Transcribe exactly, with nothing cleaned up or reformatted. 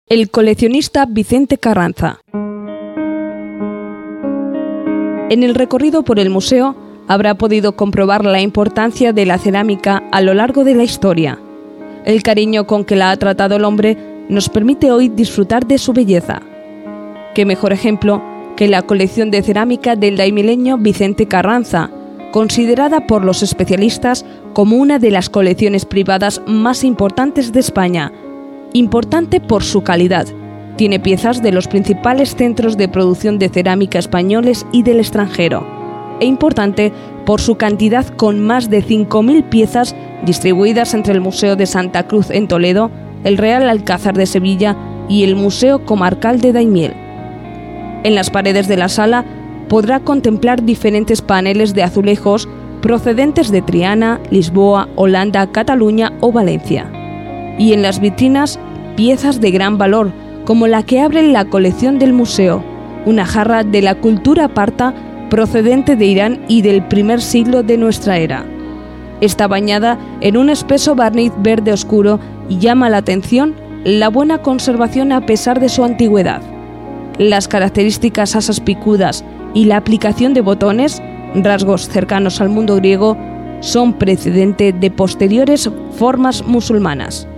El coleccionista Vicente Carranza. En el recorrido por el museo habrá podido comprobar la importancia de la cerámica a lo largo de la historia. El cariño con que la ha tratado el hombre nos permite hoy disfrutar de su belleza. ¿Qué mejor ejemplo que la colección de cerámica del daimileño Vicente Carranza, considerada por los especialistas como una de las colecciones privadas más importantes de España? Importante por su calidad. Tiene piezas de los principales centros de producción de cerámica españoles y del extranjero. E importante por su cantidad, con más de cinco mil piezas distribuidas entre el Museo de Santa Cruz en Toledo, el Real Alcázar de Sevilla y el Museo Comarcal de Daimiel. En las paredes de la sala podrá contemplar diferentes paneles de azulejos procedentes de Triana, Lisboa, Holanda, Cataluña o Valencia. Y en las vitrinas, piezas de gran valor, como la que abre la colección del museo, una jarra de la cultura parta procedente de Irán y del primer siglo de nuestra era. Está bañada en un espeso barniz verde oscuro y llama la atención la buena conservación a pesar de su antigüedad. Las características asas picudas y la aplicación de botones, rasgos cercanos al mundo griego, son precedente de posteriores formas musulmanas.